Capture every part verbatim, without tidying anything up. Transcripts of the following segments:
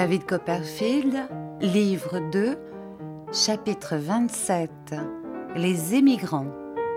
David Copperfield, livre deux, chapitre vingt-sept, Les émigrants.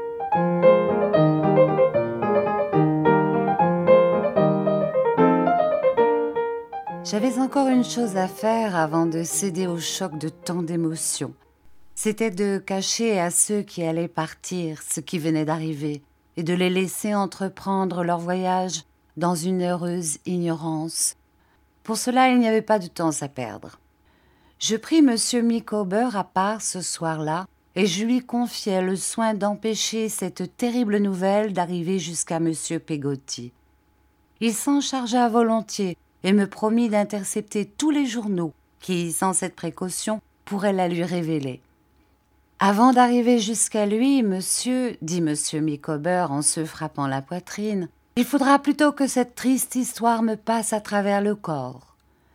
J'avais encore une chose à faire avant de céder au choc de tant d'émotions. C'était de cacher à ceux qui allaient partir ce qui venait d'arriver et de les laisser entreprendre leur voyage dans une heureuse ignorance. Pour cela, il n'y avait pas de temps à perdre. Je pris M. Micawber à part ce soir-là et je lui confiai le soin d'empêcher cette terrible nouvelle d'arriver jusqu'à M. Peggotty. Il s'en chargea volontiers et me promit d'intercepter tous les journaux qui, sans cette précaution, pourraient la lui révéler. Avant d'arriver jusqu'à lui, monsieur, dit M. Micawber en se frappant la poitrine, il faudra plutôt que cette triste histoire me passe à travers le corps.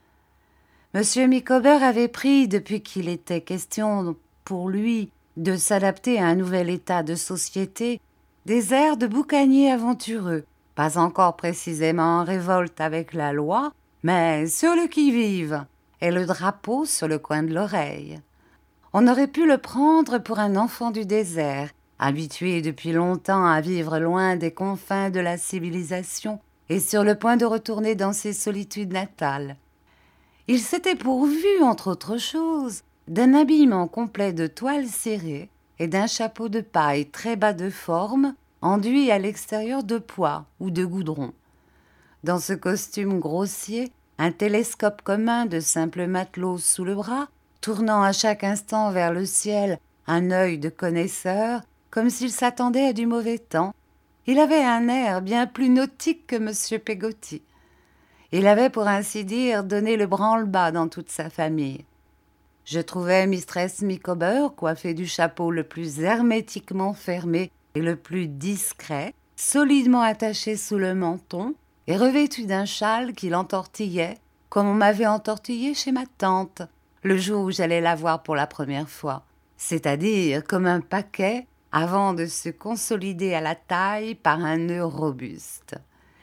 M. Micawber avait pris, depuis qu'il était question pour lui de s'adapter à un nouvel état de société, des airs de boucanier aventureux, pas encore précisément en révolte avec la loi, mais sur le qui-vive, et le drapeau sur le coin de l'oreille. On aurait pu le prendre pour un enfant du désert, habitué depuis longtemps à vivre loin des confins de la civilisation et sur le point de retourner dans ses solitudes natales. Il s'était pourvu, entre autres choses, d'un habillement complet de toile serrée et d'un chapeau de paille très bas de forme, enduit à l'extérieur de pois ou de goudron. Dans ce costume grossier, un télescope commun de simples matelots sous le bras, tournant à chaque instant vers le ciel un œil de connaisseur, comme s'il s'attendait à du mauvais temps, il avait un air bien plus nautique que M. Peggotty. Il avait, pour ainsi dire, donné le branle-bas dans toute sa famille. Je trouvais mistress Micawber coiffée du chapeau le plus hermétiquement fermé et le plus discret, solidement attaché sous le menton et revêtue d'un châle qui l'entortillait, comme on m'avait entortillé chez ma tante, le jour où j'allais la voir pour la première fois, c'est-à-dire comme un paquet avant de se consolider à la taille par un nœud robuste.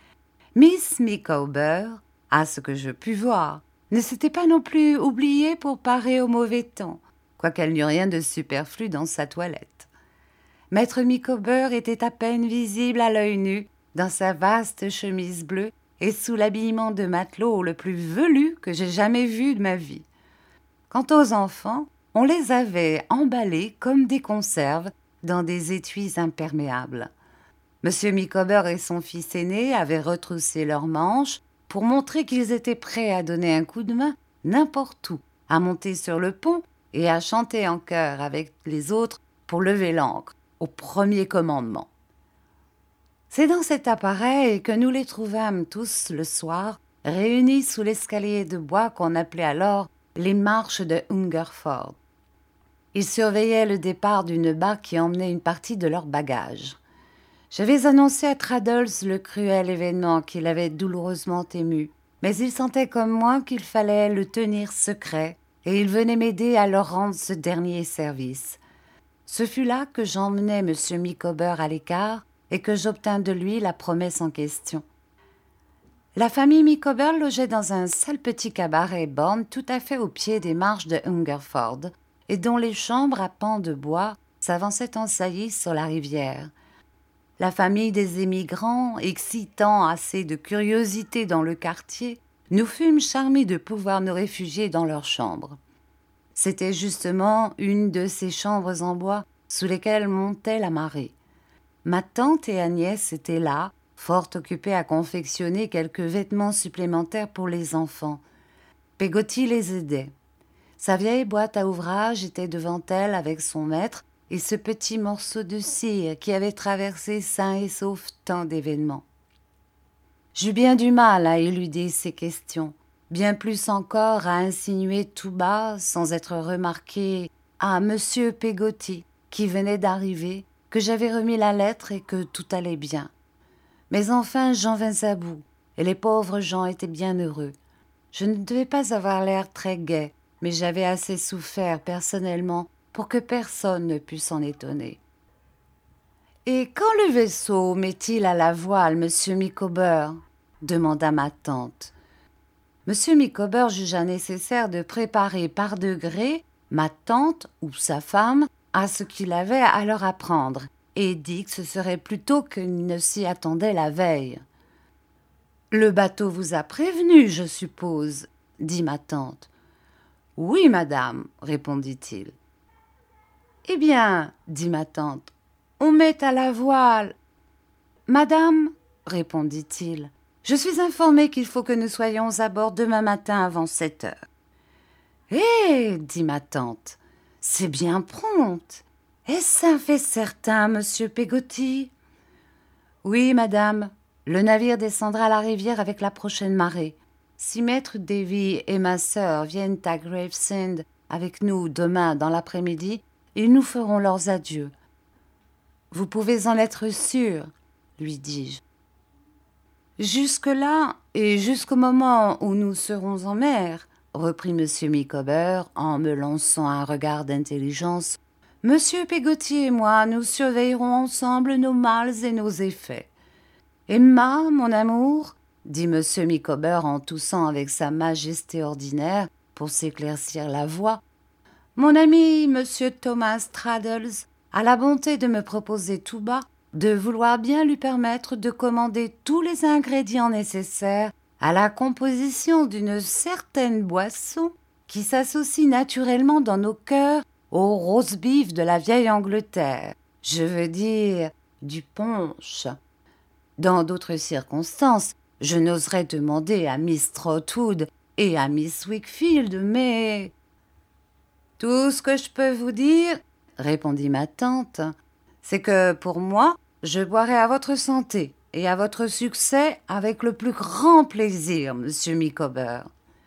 Miss Micawber, à ce que je pus voir, ne s'était pas non plus oubliée pour parer au mauvais temps, quoiqu'elle n'eût rien de superflu dans sa toilette. Maître Micawber était à peine visible à l'œil nu, dans sa vaste chemise bleue et sous l'habillement de matelot le plus velu que j'ai jamais vu de ma vie. Quant aux enfants, on les avait emballés comme des conserves dans des étuis imperméables. M. Micawber et son fils aîné avaient retroussé leurs manches pour montrer qu'ils étaient prêts à donner un coup de main n'importe où, à monter sur le pont et à chanter en chœur avec les autres pour lever l'ancre, au premier commandement. C'est dans cet appareil que nous les trouvâmes tous le soir, réunis sous l'escalier de bois qu'on appelait alors les marches de Hungerford. Ils surveillaient le départ d'une barque qui emmenait une partie de leurs bagages. J'avais annoncé à Traddles le cruel événement qui l'avait douloureusement ému, mais il sentait comme moi qu'il fallait le tenir secret, et il venait m'aider à leur rendre ce dernier service. Ce fut là que j'emmenai M. Micawber à l'écart et que j'obtins de lui la promesse en question. La famille Micawber logeait dans un sale petit cabaret borgne tout à fait au pied des marches de Hungerford, et dont les chambres à pans de bois s'avançaient en saillie sur la rivière. La famille des émigrants, excitant assez de curiosité dans le quartier, nous fûmes charmés de pouvoir nous réfugier dans leur chambre. C'était justement une de ces chambres en bois sous lesquelles montait la marée. Ma tante et Agnès étaient là, fort occupées à confectionner quelques vêtements supplémentaires pour les enfants. Peggotty les aidait. Sa vieille boîte à ouvrage était devant elle avec son maître et ce petit morceau de cire qui avait traversé sain et sauf tant d'événements. J'eus bien du mal à éluder ces questions, bien plus encore à insinuer tout bas, sans être remarqué, à Monsieur Peggotty, qui venait d'arriver, que j'avais remis la lettre et que tout allait bien. Mais enfin j'en vins à bout, et les pauvres gens étaient bien heureux. Je ne devais pas avoir l'air très gai, mais j'avais assez souffert personnellement pour que personne ne pût s'en étonner. « Et quand le vaisseau met-il à la voile, monsieur Micawber ?» demanda ma tante. Monsieur Micawber jugea nécessaire de préparer par degrés ma tante ou sa femme à ce qu'il avait à leur apprendre, et dit que ce serait plutôt qu'il ne s'y attendait la veille. « Le bateau vous a prévenu, je suppose, » dit ma tante. « Oui, madame, » répondit-il. « Eh bien, » dit ma tante, « on met à la voile. »« Madame, » répondit-il, « je suis informé qu'il faut que nous soyons à bord demain matin avant sept heures. »« Eh » dit ma tante, « c'est bien prompt. Est-ce un fait certain, monsieur Peggotty ?»« Oui, madame, le navire descendra la rivière avec la prochaine marée. Si maître Davy et ma sœur viennent à Gravesend avec nous demain dans l'après-midi, ils nous feront leurs adieux. »« Vous pouvez en être sûr, » lui dis-je. « Jusque-là, et jusqu'au moment où nous serons en mer, » reprit monsieur Micawber en me lançant un regard d'intelligence, « monsieur Peggotty et moi, nous surveillerons ensemble nos mâles et nos effets. Emma, mon amour, » dit monsieur Micawber en toussant avec sa majesté ordinaire pour s'éclaircir la voix, « mon ami monsieur Thomas Traddles a la bonté de me proposer tout bas de vouloir bien lui permettre de commander tous les ingrédients nécessaires à la composition d'une certaine boisson qui s'associe naturellement dans nos cœurs au roast-beef de la vieille Angleterre, je veux dire du punch. Dans d'autres circonstances, je n'oserais demander à Miss Trotwood et à Miss Wickfield, mais... »« Tout ce que je peux vous dire, » répondit ma tante, « c'est que pour moi, je boirai à votre santé et à votre succès avec le plus grand plaisir, monsieur Micawber. »«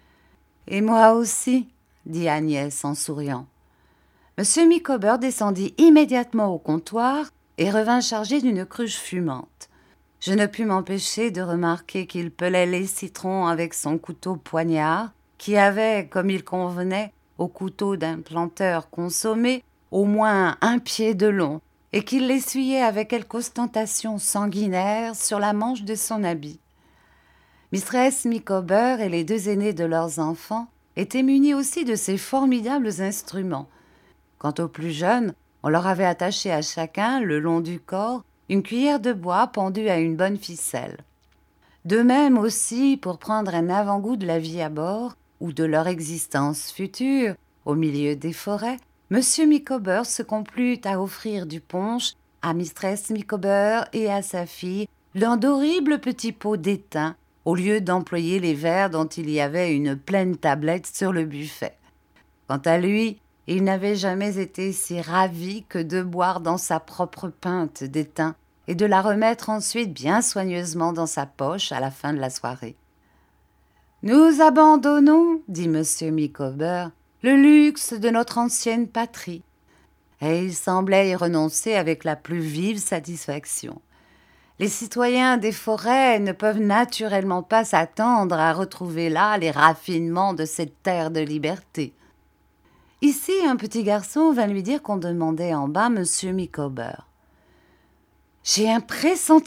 Et moi aussi, » dit Agnès en souriant. Monsieur Micawber descendit immédiatement au comptoir et revint chargé d'une cruche fumante. Je ne pus m'empêcher de remarquer qu'il pelait les citrons avec son couteau poignard, qui avait, comme il convenait, au couteau d'un planteur consommé, au moins un pied de long, et qu'il l'essuyait avec quelque ostentation sanguinaire sur la manche de son habit. Mistress Micawber et les deux aînés de leurs enfants étaient munis aussi de ces formidables instruments. Quant aux plus jeunes, on leur avait attaché à chacun, le long du corps, une cuillère de bois pendue à une bonne ficelle. De même aussi, pour prendre un avant-goût de la vie à bord, ou de leur existence future, au milieu des forêts, monsieur Micawber se complut à offrir du punch à mistress Micawber et à sa fille dans d'horribles petits pots d'étain, au lieu d'employer les verres dont il y avait une pleine tablette sur le buffet. Quant à lui, il n'avait jamais été si ravi que de boire dans sa propre pinte d'étain et de la remettre ensuite bien soigneusement dans sa poche à la fin de la soirée. « Nous abandonnons, » dit monsieur Micawber, « le luxe de notre ancienne patrie. » Et il semblait y renoncer avec la plus vive satisfaction. Les citoyens des forêts ne peuvent naturellement pas s'attendre à retrouver là les raffinements de cette terre de liberté. Ici, un petit garçon vint lui dire qu'on demandait en bas monsieur Micawber. « J'ai un pressentiment, »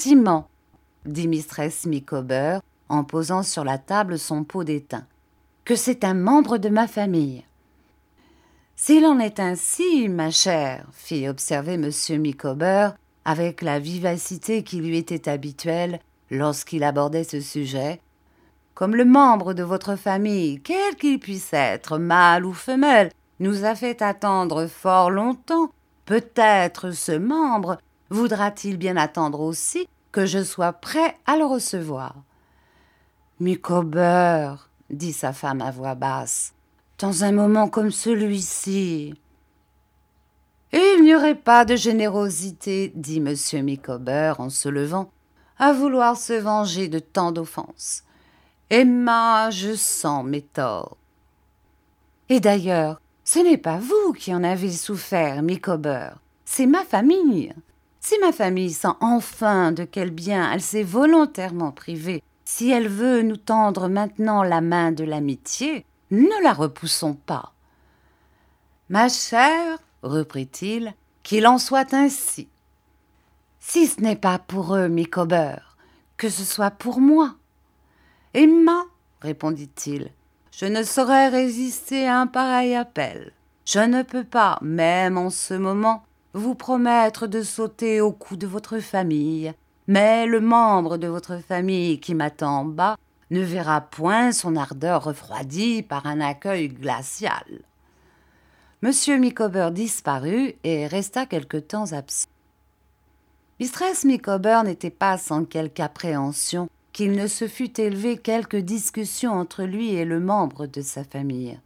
dit mistress Micawber en posant sur la table son pot d'étain, « que c'est un membre de ma famille. »« S'il en est ainsi, ma chère, » fit observer monsieur Micawber avec la vivacité qui lui était habituelle lorsqu'il abordait ce sujet, « comme le membre de votre famille, quel qu'il puisse être, mâle ou femelle, nous a fait attendre fort longtemps, peut-être ce membre voudra-t-il bien attendre aussi que je sois prêt à le recevoir. »« Micawber, » dit sa femme à voix basse, « dans un moment comme celui-ci. »« Et il n'y aurait pas de générosité, » dit monsieur Micawber en se levant, « à vouloir se venger de tant d'offenses. Emma, je sens mes torts. Et d'ailleurs, ce n'est pas vous qui en avez souffert, Micawber, c'est ma famille. Si ma famille sent enfin de quel bien elle s'est volontairement privée, si elle veut nous tendre maintenant la main de l'amitié, ne la repoussons pas. »« Ma chère, » reprit-il, « qu'il en soit ainsi. Si ce n'est pas pour eux, Micawber, que ce soit pour moi. Emma, répondit-il. « Je ne saurais résister à un pareil appel. Je ne peux pas, même en ce moment, vous promettre de sauter au cou de votre famille, mais le membre de votre famille qui m'attend en bas ne verra point son ardeur refroidie par un accueil glacial. » Monsieur Micawber disparut et resta quelque temps absent. Mistress Micawber n'était pas sans quelque appréhension qu'il ne se fût élevé quelque discussion entre lui et le membre de sa famille.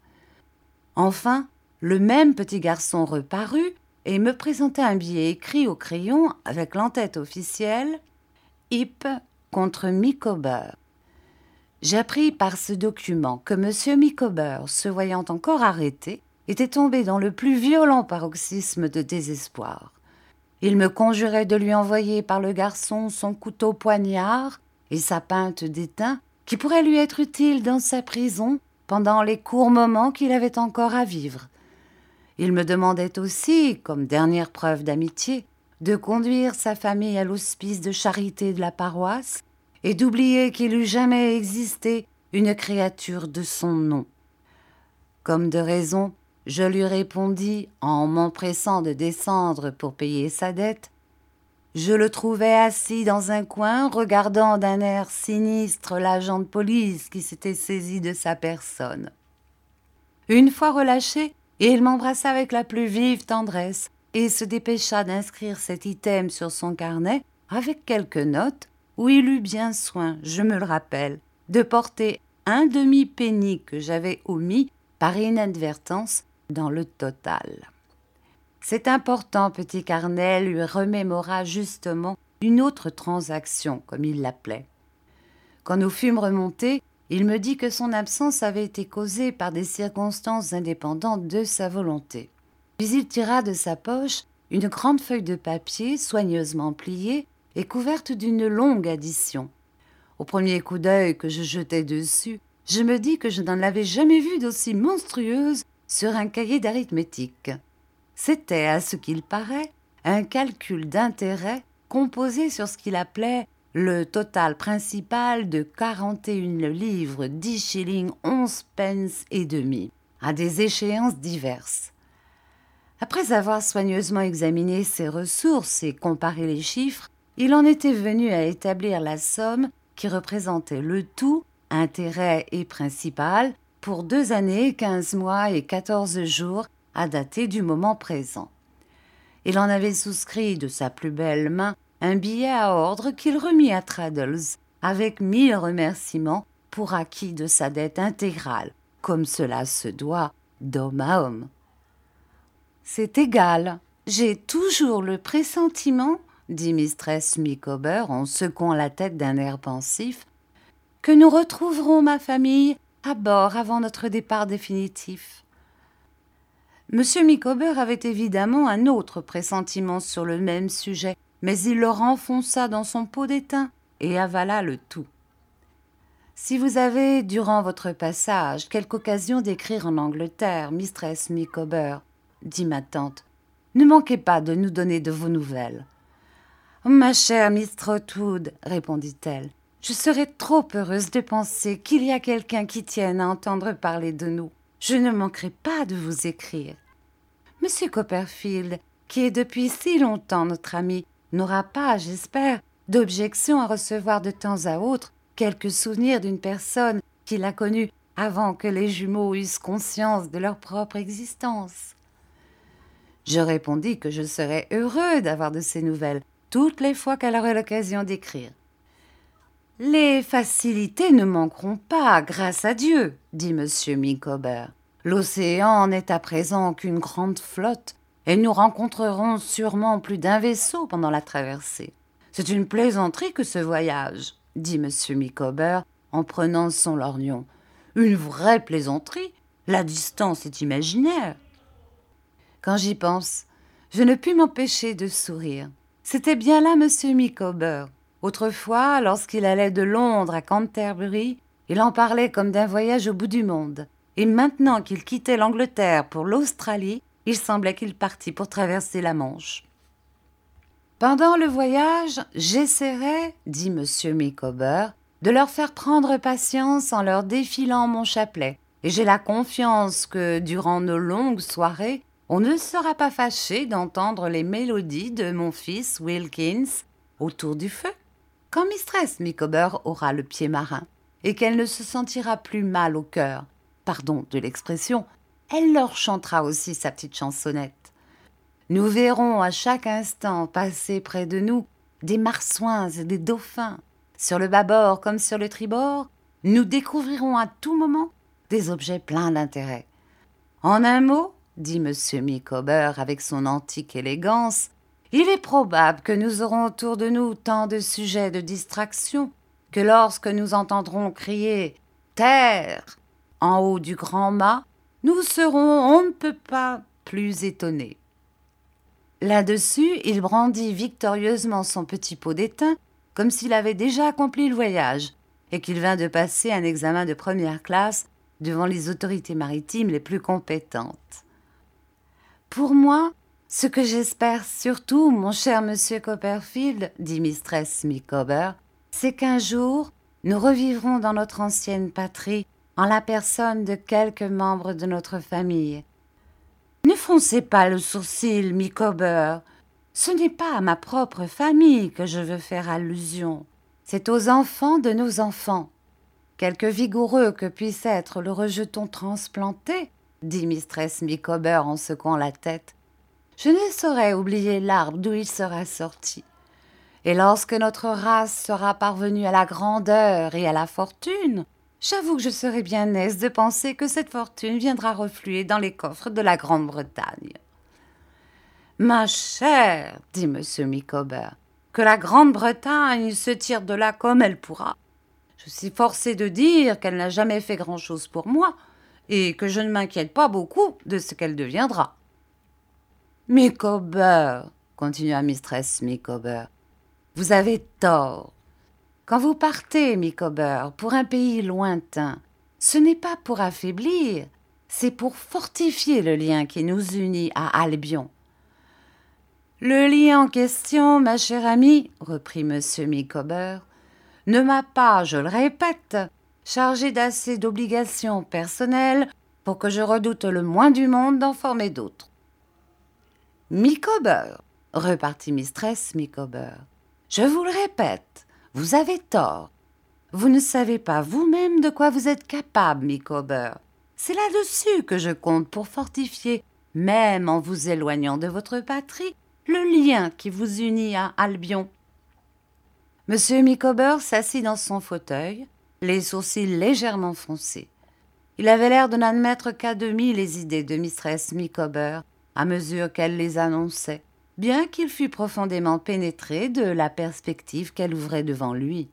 Enfin, le même petit garçon reparut et me présenta un billet écrit au crayon avec l'entête officielle « Heep contre Micawber ». J'appris par ce document que M. Micawber, se voyant encore arrêté, était tombé dans le plus violent paroxysme de désespoir. Il me conjurait de lui envoyer par le garçon son couteau poignard et sa pinte d'étain qui pourraient lui être utiles dans sa prison pendant les courts moments qu'il avait encore à vivre. Il me demandait aussi, comme dernière preuve d'amitié, de conduire sa famille à l'hospice de charité de la paroisse et d'oublier qu'il eût jamais existé une créature de son nom. Comme de raison, je lui répondis, en m'empressant de descendre pour payer sa dette. Je le trouvais assis dans un coin, regardant d'un air sinistre l'agent de police qui s'était saisi de sa personne. Une fois relâché, il m'embrassa avec la plus vive tendresse et se dépêcha d'inscrire cet item sur son carnet avec quelques notes où il eut bien soin, je me le rappelle, de porter un demi-penny que j'avais omis par inadvertance dans le total. Cet important petit carnet lui remémora justement une autre transaction, comme il l'appelait. Quand nous fûmes remontés, il me dit que son absence avait été causée par des circonstances indépendantes de sa volonté. Puis il tira de sa poche une grande feuille de papier soigneusement pliée et couverte d'une longue addition. Au premier coup d'œil que je jetai dessus, je me dis que je n'en avais jamais vu d'aussi monstrueuse sur un cahier d'arithmétique. C'était, à ce qu'il paraît, un calcul d'intérêt composé sur ce qu'il appelait le total principal de quarante et une livres, dix shillings, onze pence et demi, à des échéances diverses. Après avoir soigneusement examiné ses ressources et comparé les chiffres, il en était venu à établir la somme qui représentait le tout, intérêt et principal, pour deux années, quinze mois et quatorze jours à dater du moment présent. Il en avait souscrit de sa plus belle main un billet à ordre qu'il remit à Traddles, avec mille remerciements pour acquit de sa dette intégrale, comme cela se doit d'homme à homme. « C'est égal, j'ai toujours le pressentiment, dit mistress Micawber en secouant la tête d'un air pensif, que nous retrouverons ma famille à bord avant notre départ définitif. » Monsieur Micawber avait évidemment un autre pressentiment sur le même sujet, mais il le renfonça dans son pot d'étain et avala le tout. « Si vous avez, durant votre passage, quelque occasion d'écrire en Angleterre, mistress Micawber, dit ma tante, ne manquez pas de nous donner de vos nouvelles. »« Ma chère Miss Trotwood, répondit-elle, je serais trop heureuse de penser qu'il y a quelqu'un qui tienne à entendre parler de nous. Je ne manquerai pas de vous écrire. Monsieur Copperfield, qui est depuis si longtemps notre ami, n'aura pas, j'espère, d'objection à recevoir de temps à autre quelques souvenirs d'une personne qu'il a connue avant que les jumeaux eussent conscience de leur propre existence. » Je répondis que je serais heureux d'avoir de ces nouvelles toutes les fois qu'elle aurait l'occasion d'écrire. « Les facilités ne manqueront pas, grâce à Dieu, dit M. Micawber. L'océan n'est à présent qu'une grande flotte, et nous rencontrerons sûrement plus d'un vaisseau pendant la traversée. C'est une plaisanterie que ce voyage, dit M. Micawber en prenant son lorgnon. Une vraie plaisanterie, la distance est imaginaire. Quand j'y pense, je ne puis m'empêcher de sourire. C'était bien là M. Micawber. Autrefois, lorsqu'il allait de Londres à Canterbury, il en parlait comme d'un voyage au bout du monde. Et maintenant qu'il quittait l'Angleterre pour l'Australie, il semblait qu'il partît pour traverser la Manche. Pendant le voyage, j'essaierai, dit M. Micawber, de leur faire prendre patience en leur défilant mon chapelet, et j'ai la confiance que, durant nos longues soirées, on ne sera pas fâché d'entendre les mélodies de mon fils Wilkins autour du feu, quand mistress Micawber aura le pied marin, et qu'elle ne se sentira plus mal au cœur. Pardon de l'expression, elle leur chantera aussi sa petite chansonnette. Nous verrons à chaque instant passer près de nous des marsouins et des dauphins. Sur le bâbord comme sur le tribord, nous découvrirons à tout moment des objets pleins d'intérêt. En un mot, dit M. Micawber avec son antique élégance, il est probable que nous aurons autour de nous tant de sujets de distraction que lorsque nous entendrons crier « Terre !» en haut du grand mât, nous serons on ne peut pas plus étonnés. Là-dessus, il brandit victorieusement son petit pot d'étain comme s'il avait déjà accompli le voyage et qu'il vint de passer un examen de première classe devant les autorités maritimes les plus compétentes. Pour moi, ce que j'espère surtout, mon cher monsieur Copperfield, dit mistress Micawber, c'est qu'un jour, nous revivrons dans notre ancienne patrie en la personne de quelques membres de notre famille. Ne froncez pas le sourcil, Micawber. Ce n'est pas à ma propre famille que je veux faire allusion. C'est aux enfants de nos enfants. Quelque vigoureux que puisse être le rejeton transplanté, dit mistress Micawber en secouant la tête, je ne saurais oublier l'arbre d'où il sera sorti. Et lorsque notre race sera parvenue à la grandeur et à la fortune, j'avoue que je serai bien aise de penser que cette fortune viendra refluer dans les coffres de la Grande-Bretagne. Ma chère, dit M. Micawber, que la Grande-Bretagne se tire de là comme elle pourra. Je suis forcé de dire qu'elle n'a jamais fait grand-chose pour moi et que je ne m'inquiète pas beaucoup de ce qu'elle deviendra. Micawber, continua mistress Micawber, vous avez tort. Quand vous partez, Micawber, pour un pays lointain, ce n'est pas pour affaiblir, c'est pour fortifier le lien qui nous unit à Albion. Le lien en question, ma chère amie, reprit M. Micawber, ne m'a pas, je le répète, chargé d'assez d'obligations personnelles pour que je redoute le moins du monde d'en former d'autres. Micawber, repartit mistress Micawber, je vous le répète, vous avez tort. Vous ne savez pas vous-même de quoi vous êtes capable, Micawber. C'est là-dessus que je compte pour fortifier, même en vous éloignant de votre patrie, le lien qui vous unit à Albion. M. Micawber s'assit dans son fauteuil, les sourcils légèrement froncés. Il avait l'air de n'admettre qu'à demi les idées de mistress Micawber, à mesure qu'elle les annonçait, bien qu'il fût profondément pénétré de la perspective qu'elle ouvrait devant lui.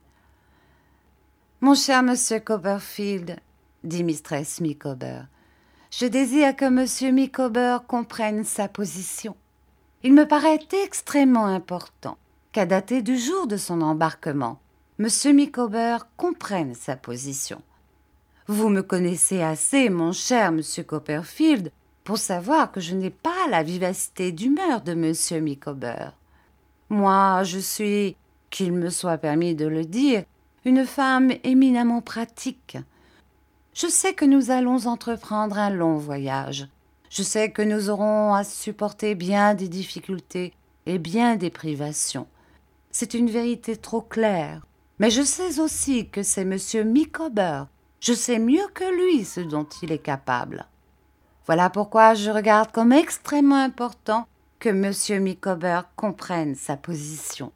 « Mon cher monsieur Copperfield, dit mistress Micawber, je désire que monsieur Micawber comprenne sa position. Il me paraît extrêmement important qu'à dater du jour de son embarquement, monsieur Micawber comprenne sa position. Vous me connaissez assez, mon cher monsieur Copperfield, pour savoir que je n'ai pas la vivacité d'humeur de monsieur Micawber. Moi, je suis, qu'il me soit permis de le dire, une femme éminemment pratique. Je sais que nous allons entreprendre un long voyage. Je sais que nous aurons à supporter bien des difficultés et bien des privations. C'est une vérité trop claire. Mais je sais aussi que c'est monsieur Micawber. Je sais mieux que lui ce dont il est capable. Voilà pourquoi je regarde comme extrêmement important que monsieur Micawber comprenne sa position.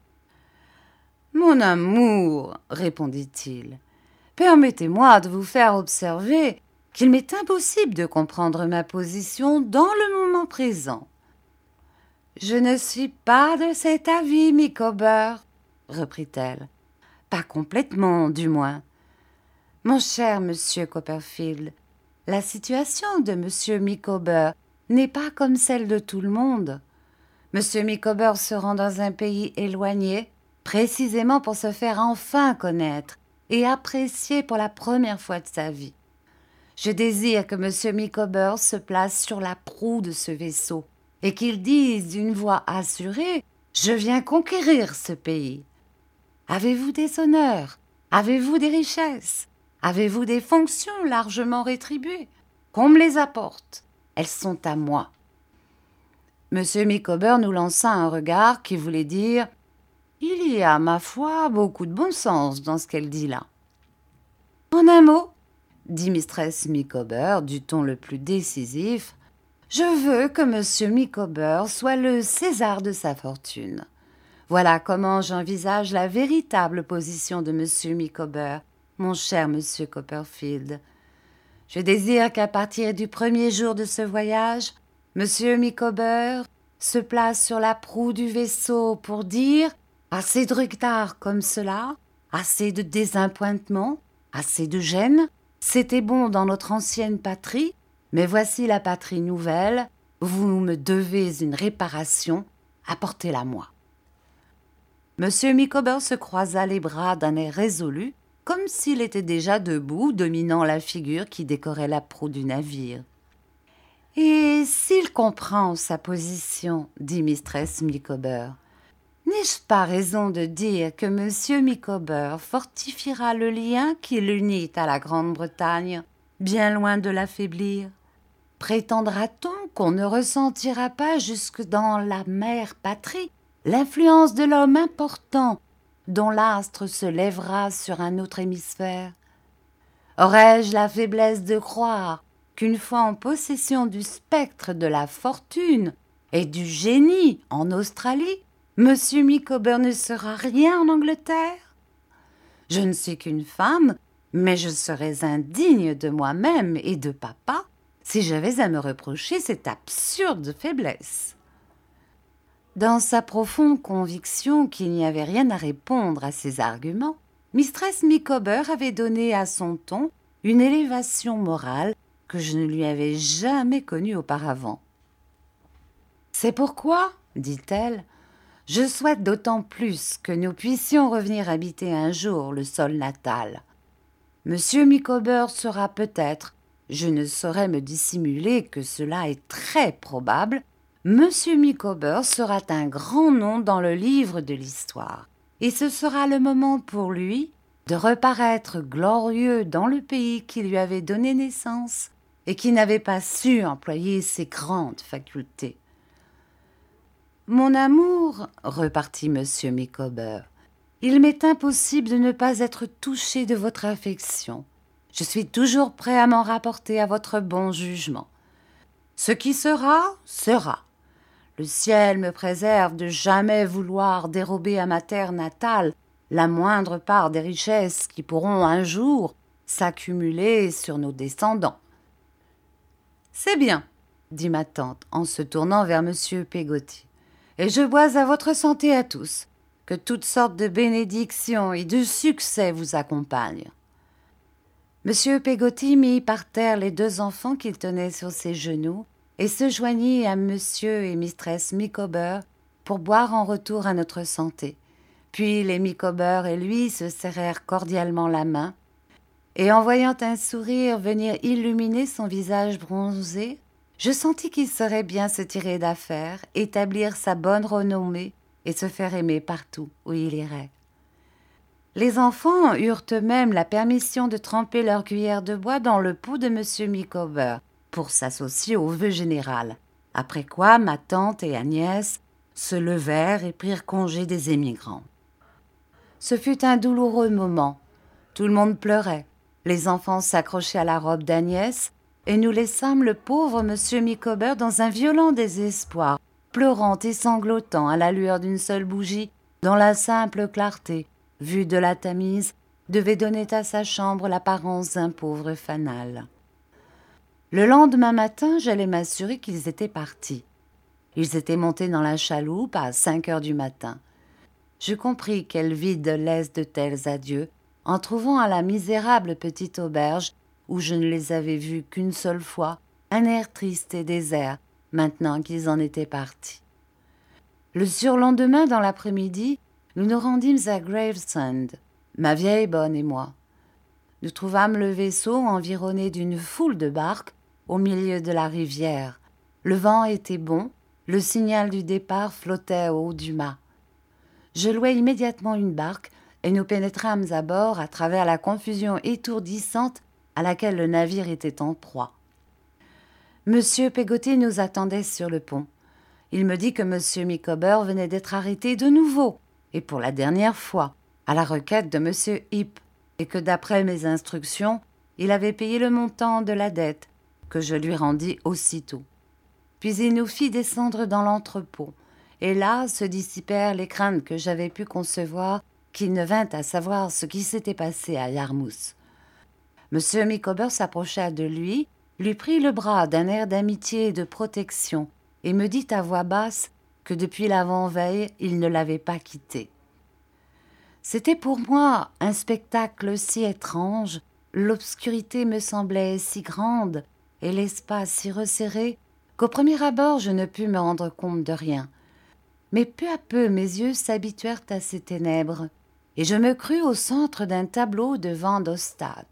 « Mon amour, répondit-il, permettez-moi de vous faire observer qu'il m'est impossible de comprendre ma position dans le moment présent. »« Je ne suis pas de cet avis, Micawber, reprit-elle. « Pas complètement, du moins. Mon cher monsieur Copperfield, la situation de monsieur Micawber n'est pas comme celle de tout le monde. Monsieur Micawber se rend dans un pays éloigné, précisément pour se faire enfin connaître et apprécier pour la première fois de sa vie. Je désire que monsieur Micawber se place sur la proue de ce vaisseau et qu'il dise d'une voix assurée « Je viens conquérir ce pays ». Avez-vous des honneurs Avez-vous des richesses? Avez-vous des fonctions largement rétribuées? Qu'on me les apporte. Elles sont à moi. Monsieur Micawber nous lança un regard qui voulait dire « Il y a, ma foi, beaucoup de bon sens dans ce qu'elle dit là. » En un mot, dit mistress Micawber du ton le plus décisif, « je veux que monsieur Micawber soit le César de sa fortune. Voilà comment j'envisage la véritable position de monsieur Micawber, mon cher monsieur Copperfield. Je désire qu'à partir du premier jour de ce voyage, monsieur Micawber se place sur la proue du vaisseau pour dire « assez de retard comme cela, assez de désappointement, assez de gêne, c'était bon dans notre ancienne patrie, mais voici la patrie nouvelle, vous me devez une réparation, apportez-la moi. » Monsieur Micawber se croisa les bras d'un air résolu, comme s'il était déjà debout, dominant la figure qui décorait la proue du navire. « Et s'il comprend sa position, dit mistress Micawber, n'ai-je pas raison de dire que monsieur Micawber fortifiera le lien qui l'unit à la Grande-Bretagne, bien loin de l'affaiblir? Prétendra-t-on qu'on ne ressentira pas jusque dans la mère patrie l'influence de l'homme important dont l'astre se lèvera sur un autre hémisphère? Aurais-je la faiblesse de croire qu'une fois en possession du spectre de la fortune et du génie en Australie, monsieur Micawber ne sera rien en Angleterre? Je ne suis qu'une femme, mais je serais indigne de moi-même et de papa si j'avais à me reprocher cette absurde faiblesse. » Dans sa profonde conviction qu'il n'y avait rien à répondre à ces arguments, mistress Micawber avait donné à son ton une élévation morale que je ne lui avais jamais connue auparavant. « C'est pourquoi, dit-elle, je souhaite d'autant plus que nous puissions revenir habiter un jour le sol natal. Monsieur Micawber sera peut-être, je ne saurais me dissimuler que cela est très probable, monsieur Micawber sera un grand nom dans le livre de l'histoire, et ce sera le moment pour lui de reparaître glorieux dans le pays qui lui avait donné naissance et qui n'avait pas su employer ses grandes facultés. « Mon amour, repartit monsieur Micawber, il m'est impossible de ne pas être touché de votre affection. Je suis toujours prêt à m'en rapporter à votre bon jugement. Ce qui sera, sera. Le ciel me préserve de jamais vouloir dérober à ma terre natale la moindre part des richesses qui pourront un jour s'accumuler sur nos descendants. »« C'est bien, » dit ma tante en se tournant vers monsieur Peggotty, « et je bois à votre santé à tous, que toutes sortes de bénédictions et de succès vous accompagnent. » Monsieur Peggotty mit par terre les deux enfants qu'il tenait sur ses genoux et se joignit à monsieur et mistress Micawber pour boire en retour à notre santé. Puis les Micawber et lui se serrèrent cordialement la main, et en voyant un sourire venir illuminer son visage bronzé, je sentis qu'il saurait bien se tirer d'affaire, établir sa bonne renommée et se faire aimer partout où il irait. Les enfants eurent eux-mêmes la permission de tremper leur cuillère de bois dans le pot de monsieur Micawber pour s'associer au vœu général, après quoi ma tante et Agnès se levèrent et prirent congé des émigrants. Ce fut un douloureux moment. Tout le monde pleurait. Les enfants s'accrochaient à la robe d'Agnès et nous laissâmes le pauvre monsieur Micawber dans un violent désespoir, pleurant et sanglotant à la lueur d'une seule bougie dont la simple clarté, vue de la Tamise, devait donner à sa chambre l'apparence d'un pauvre fanal. Le lendemain matin, j'allais m'assurer qu'ils étaient partis. Ils étaient montés dans la chaloupe à cinq heures du matin. Je compris quel vide laissent de tels adieux, en trouvant à la misérable petite auberge, où je ne les avais vus qu'une seule fois, un air triste et désert, maintenant qu'ils en étaient partis. Le surlendemain, dans l'après-midi, nous nous rendîmes à Gravesend, ma vieille bonne et moi. Nous trouvâmes le vaisseau environné d'une foule de barques au milieu de la rivière. Le vent était bon, le signal du départ flottait au haut du mât. Je louai immédiatement une barque et nous pénétrâmes à bord à travers la confusion étourdissante à laquelle le navire était en proie. Monsieur Peggotty nous attendait sur le pont. Il me dit que Monsieur Micawber venait d'être arrêté de nouveau, et pour la dernière fois, à la requête de Monsieur Heep, et que d'après mes instructions, il avait payé le montant de la dette, que je lui rendis aussitôt. Puis il nous fit descendre dans l'entrepôt, et là se dissipèrent les craintes que j'avais pu concevoir qu'il ne vînt à savoir ce qui s'était passé à Yarmouth. Monsieur Micawber s'approcha de lui, lui prit le bras d'un air d'amitié et de protection, et me dit à voix basse que depuis l'avant-veille, il ne l'avait pas quitté. C'était pour moi un spectacle si étrange, l'obscurité me semblait si grande et l'espace si resserré qu'au premier abord je ne pus me rendre compte de rien. Mais peu à peu mes yeux s'habituèrent à ces ténèbres, et je me crus au centre d'un tableau de Van d'Ostade.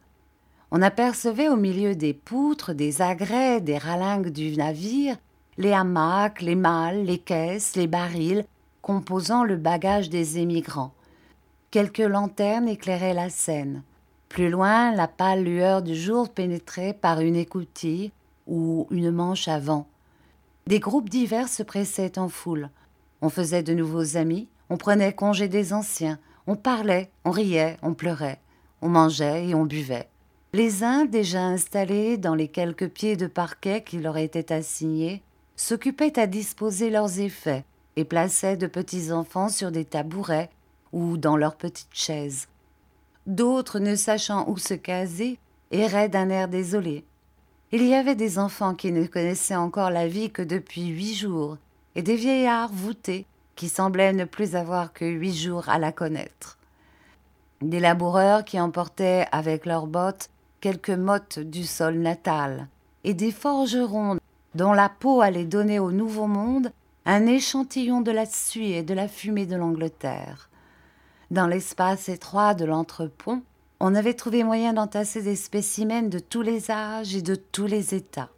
On apercevait au milieu des poutres, des agrès, des ralingues du navire, les hamacs, les malles, les caisses, les barils, composant le bagage des émigrants. Quelques lanternes éclairaient la scène. Plus loin, la pâle lueur du jour pénétrait par une écoutille ou une manche à vent. Des groupes divers se pressaient en foule. On faisait de nouveaux amis, on prenait congé des anciens, on parlait, on riait, on pleurait, on mangeait et on buvait. Les uns, déjà installés dans les quelques pieds de parquet qui leur étaient assignés, s'occupaient à disposer leurs effets et plaçaient de petits enfants sur des tabourets ou dans leurs petites chaises. D'autres, ne sachant où se caser, erraient d'un air désolé. Il y avait des enfants qui ne connaissaient encore la vie que depuis huit jours, et des vieillards voûtés qui semblaient ne plus avoir que huit jours à la connaître. Des laboureurs qui emportaient avec leurs bottes quelques mottes du sol natal, et des forgerons dont la peau allait donner au Nouveau Monde un échantillon de la suie et de la fumée de l'Angleterre. Dans l'espace étroit de l'entrepont, on avait trouvé moyen d'entasser des spécimens de tous les âges et de tous les états.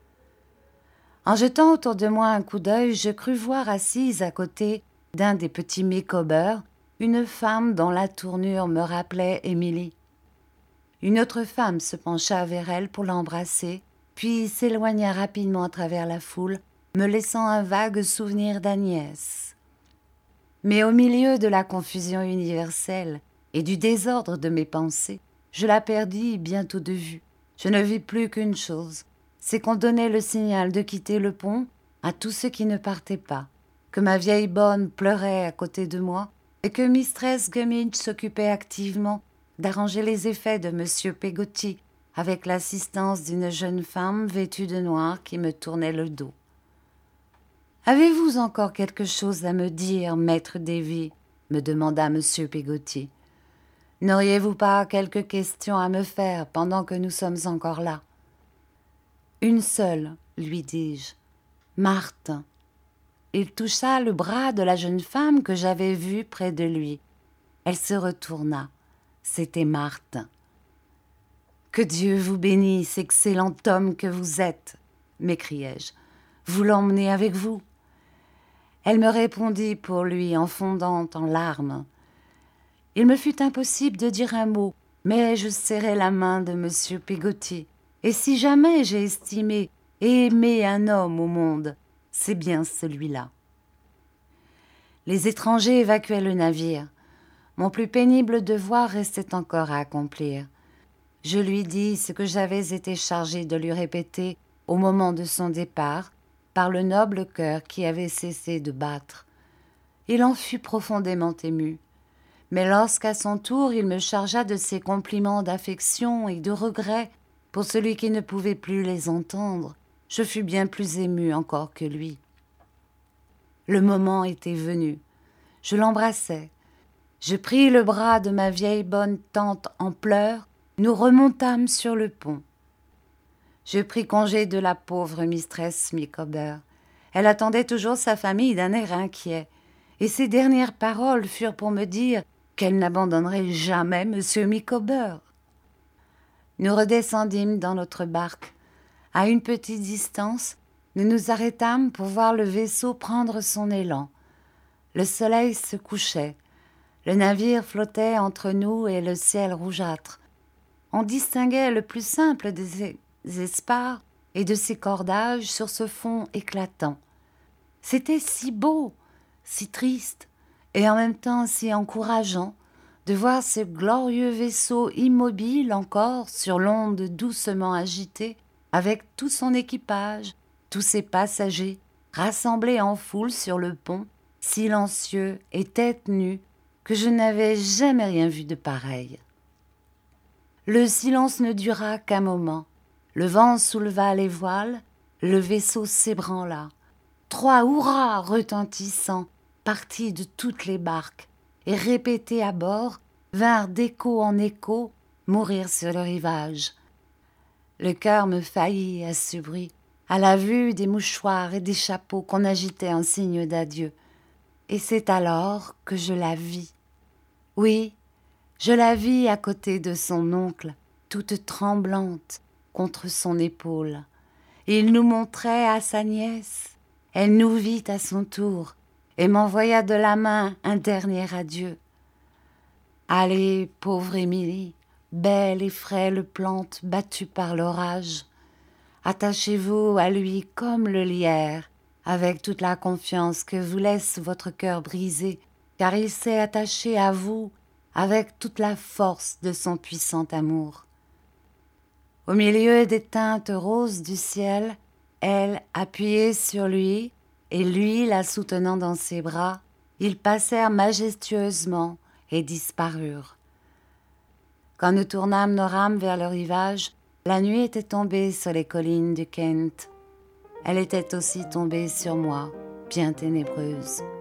En jetant autour de moi un coup d'œil, je crus voir assise à côté d'un des petits Micawber une femme dont la tournure me rappelait Émilie. Une autre femme se pencha vers elle pour l'embrasser, puis s'éloigna rapidement à travers la foule, me laissant un vague souvenir d'Agnès. Mais au milieu de la confusion universelle et du désordre de mes pensées, je la perdis bientôt de vue. Je ne vis plus qu'une chose, c'est qu'on donnait le signal de quitter le pont à tous ceux qui ne partaient pas, que ma vieille bonne pleurait à côté de moi et que mistress Gummidge s'occupait activement d'arranger les effets de Monsieur Peggotty avec l'assistance d'une jeune femme vêtue de noir qui me tournait le dos. « Avez-vous encore quelque chose à me dire, maître Davy ?» me demanda Monsieur Peggotty. « N'auriez-vous pas quelques questions à me faire pendant que nous sommes encore là ?»« Une seule, lui dis-je. Marthe. » Il toucha le bras de la jeune femme que j'avais vue près de lui. Elle se retourna. C'était Marthe. « Que Dieu vous bénisse, excellent homme que vous êtes !» m'écriai-je. « Vous l'emmenez avec vous ?» Elle me répondit pour lui en fondant en larmes. Il me fut impossible de dire un mot, mais je serrai la main de Monsieur Peggotty. Et si jamais j'ai estimé et aimé un homme au monde, c'est bien celui-là. Les étrangers évacuaient le navire. Mon plus pénible devoir restait encore à accomplir. Je lui dis ce que j'avais été chargé de lui répéter au moment de son départ, par le noble cœur qui avait cessé de battre. Il en fut profondément ému. Mais lorsqu'à son tour il me chargea de ses compliments d'affection et de regret pour celui qui ne pouvait plus les entendre, je fus bien plus ému encore que lui. Le moment était venu. Je l'embrassai. Je pris le bras de ma vieille bonne tante en pleurs. Nous remontâmes sur le pont. Je pris congé de la pauvre mistress Micawber. Elle attendait toujours sa famille d'un air inquiet, et ses dernières paroles furent pour me dire qu'elle n'abandonnerait jamais Monsieur Micawber. Nous redescendîmes dans notre barque. À une petite distance, nous nous arrêtâmes pour voir le vaisseau prendre son élan. Le soleil se couchait. Le navire flottait entre nous et le ciel rougeâtre. On distinguait le plus simple des espars et de ses cordages sur ce fond éclatant. C'était si beau, si triste, et en même temps si encourageant de voir ce glorieux vaisseau immobile encore sur l'onde doucement agitée, avec tout son équipage, tous ses passagers, rassemblés en foule sur le pont, silencieux et tête nue, que je n'avais jamais rien vu de pareil. Le silence ne dura qu'un moment. Le vent souleva les voiles, le vaisseau s'ébranla. Trois hurrahs retentissants, partis de toutes les barques et répétés à bord, vinrent d'écho en écho mourir sur le rivage. Le cœur me faillit à ce bruit, à la vue des mouchoirs et des chapeaux qu'on agitait en signe d'adieu. Et c'est alors que je la vis. Oui, je la vis à côté de son oncle, toute tremblante contre son épaule. Il nous montrait à sa nièce. Elle nous vit à son tour et m'envoya de la main un dernier adieu. Allez, pauvre Émilie, belle et frêle plante battue par l'orage, attachez-vous à lui comme le lierre, avec toute la confiance que vous laisse votre cœur brisé, car il s'est attaché à vous avec toute la force de son puissant amour. Au milieu des teintes roses du ciel, elle appuyée sur lui, et lui la soutenant dans ses bras, ils passèrent majestueusement et disparurent. Quand nous tournâmes nos rames vers le rivage, la nuit était tombée sur les collines du Kent. Elle était aussi tombée sur moi, bien ténébreuse.